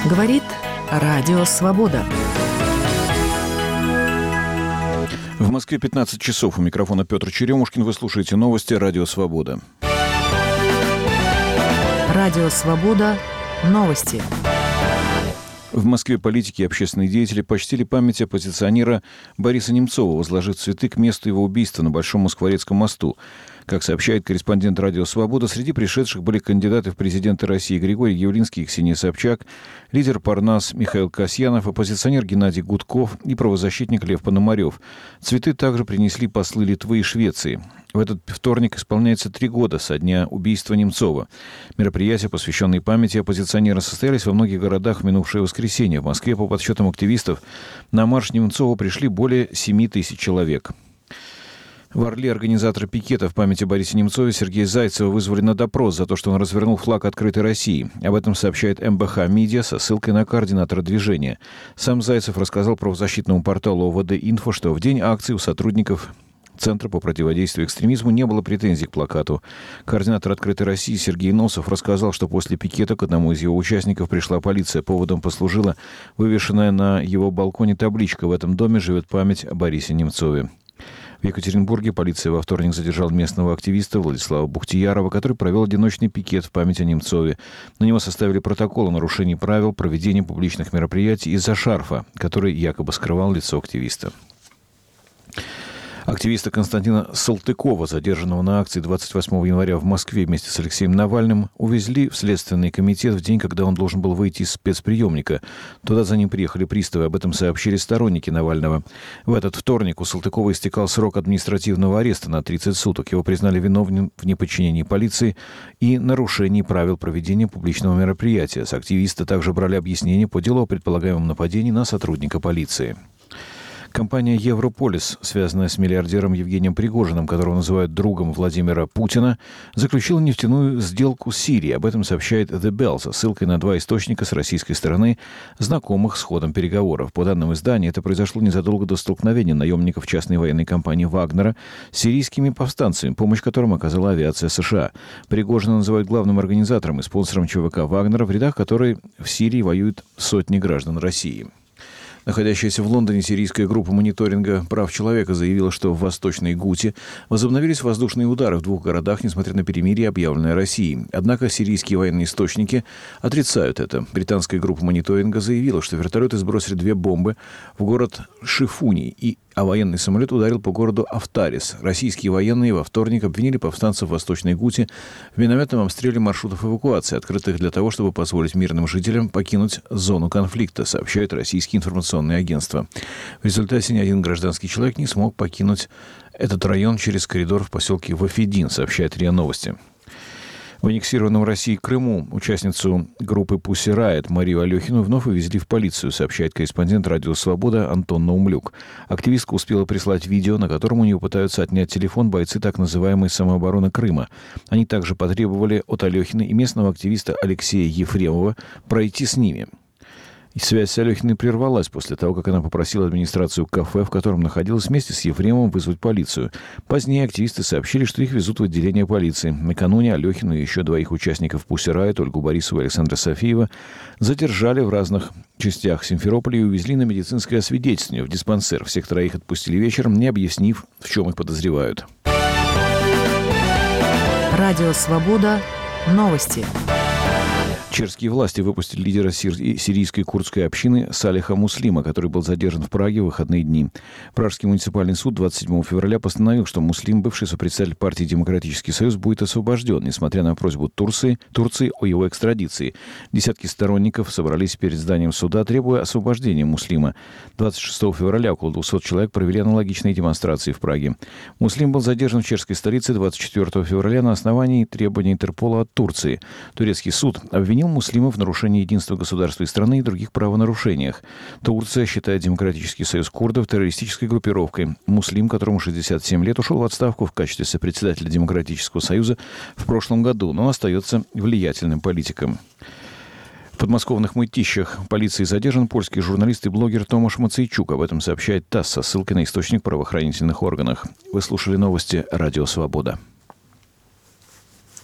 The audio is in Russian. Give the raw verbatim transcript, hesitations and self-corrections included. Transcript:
Говорит Радио Свобода. В Москве пятнадцать часов. У микрофона Петр Черемушкин. Вы слушаете новости Радио Свобода. Радио Свобода. Новости. В Москве политики и общественные деятели почтили память оппозиционера Бориса Немцова, возложив цветы к месту его убийства на Большом Москворецком мосту. Как сообщает корреспондент «Радио Свобода», среди пришедших были кандидаты в президенты России Григорий Явлинский и Ксения Собчак, лидер Парнас Михаил Касьянов, оппозиционер Геннадий Гудков и правозащитник Лев Пономарев. Цветы также принесли послы Литвы и Швеции. В этот вторник исполняется три года со дня убийства Немцова. Мероприятия, посвященные памяти оппозиционера, состоялись во многих городах в минувшее воскресенье. В Москве, по подсчетам активистов, на марш Немцова пришли более семи тысяч человек. В Орле организаторы пикета в память о Борисе Немцове Сергея Зайцева вызвали на допрос за то, что он развернул флаг открытой России. Об этом сообщает эм бэ ха Медиа со ссылкой на координатора движения. Сам Зайцев рассказал правозащитному порталу о вэ дэ Инфо, что в день акции у сотрудников Центра по противодействию экстремизму не было претензий к плакату. Координатор «Открытой России» Сергей Носов рассказал, что после пикета к одному из его участников пришла полиция. Поводом послужила вывешенная на его балконе табличка: «В этом доме живет память о Борисе Немцове». В Екатеринбурге полиция во вторник задержала местного активиста Владислава Бухтиярова, который провел одиночный пикет в память о Немцове. На него составили протокол о нарушении правил проведения публичных мероприятий из-за шарфа, который якобы скрывал лицо активиста. Активиста Константина Салтыкова, задержанного на акции двадцать восьмого января в Москве вместе с Алексеем Навальным, увезли в Следственный комитет в день, когда он должен был выйти из спецприемника. Туда за ним приехали приставы. Об этом сообщили сторонники Навального. В этот вторник у Салтыкова истекал срок административного ареста на тридцать суток. Его признали виновным в неподчинении полиции и нарушении правил проведения публичного мероприятия. С активиста также брали объяснения по делу о предполагаемом нападении на сотрудника полиции. Компания «Европолис», связанная с миллиардером Евгением Пригожиным, которого называют другом Владимира Путина, заключила нефтяную сделку с Сирией. Об этом сообщает The Bell со ссылкой на два источника с российской стороны, знакомых с ходом переговоров. По данным издания, это произошло незадолго до столкновения наемников частной военной компании «Вагнера» с сирийскими повстанцами, помощь которым оказала авиация США. Пригожина называют главным организатором и спонсором ЧВК «Вагнера», в рядах которой в Сирии воюют сотни граждан России. Находящаяся в Лондоне сирийская группа мониторинга прав человека заявила, что в Восточной Гуте возобновились воздушные удары в двух городах, несмотря на перемирие, объявленное Россией. Однако сирийские военные источники отрицают это. Британская группа мониторинга заявила, что вертолеты сбросили две бомбы в город Шифуни, и а военный самолет ударил по городу Автарис. Российские военные во вторник обвинили повстанцев в Восточной Гуте в минометном обстреле маршрутов эвакуации, открытых для того, чтобы позволить мирным жителям покинуть зону конфликта, сообщают российские информационные агентства. В результате ни один гражданский человек не смог покинуть этот район через коридор в поселке Вафедин, сообщает РИА Новости. В аннексированном России Крыму участницу группы Pussy Riot Марию Алехину вновь увезли в полицию, сообщает корреспондент «Радио Свобода» Антон Наумлюк. Активистка успела прислать видео, на котором у нее пытаются отнять телефон бойцы так называемой самообороны Крыма. Они также потребовали от Алехиной и местного активиста Алексея Ефремова пройти с ними. И связь с Алехиной прервалась после того, как она попросила администрацию кафе, в котором находилась, вместе с Ефремовым вызвать полицию. Позднее активисты сообщили, что их везут в отделение полиции. Накануне Алехину и еще двоих участников Pussy Riot, Ольгу Борисову и Александра Софиева, задержали в разных частях Симферополя и увезли на медицинское освидетельствование в диспансер. Всех троих отпустили вечером, не объяснив, в чем их подозревают. Радио Свобода. Новости. Чешские власти выпустили лидера сирийской курдской общины Салиха Муслима, который был задержан в Праге в выходные дни. Пражский муниципальный суд двадцать седьмого февраля постановил, что Муслим, бывший сопредседатель партии «Демократический союз», будет освобожден, несмотря на просьбу Турции, Турции о его экстрадиции. Десятки сторонников собрались перед зданием суда, требуя освобождения Муслима. двадцать шестого февраля около двухсот человек провели аналогичные демонстрации в Праге. Муслим был задержан в чешской столице двадцать четвёртого февраля на основании требований Интерпола от Турции. Турецкий суд обвинил Муслима в нарушении единства государства и страны и других правонарушениях. Турция считает Демократический союз курдов террористической группировкой. Муслим, которому шестьдесят семь лет, ушел в отставку в качестве сопредседателя Демократического союза в прошлом году, но остается влиятельным политиком. В подмосковных Мытищах полицией задержан польский журналист и блогер Томаш Мацейчук. Об этом сообщает ТАСС со ссылкой на источник в правоохранительных органах. Вы слушали новости «Радио Свобода».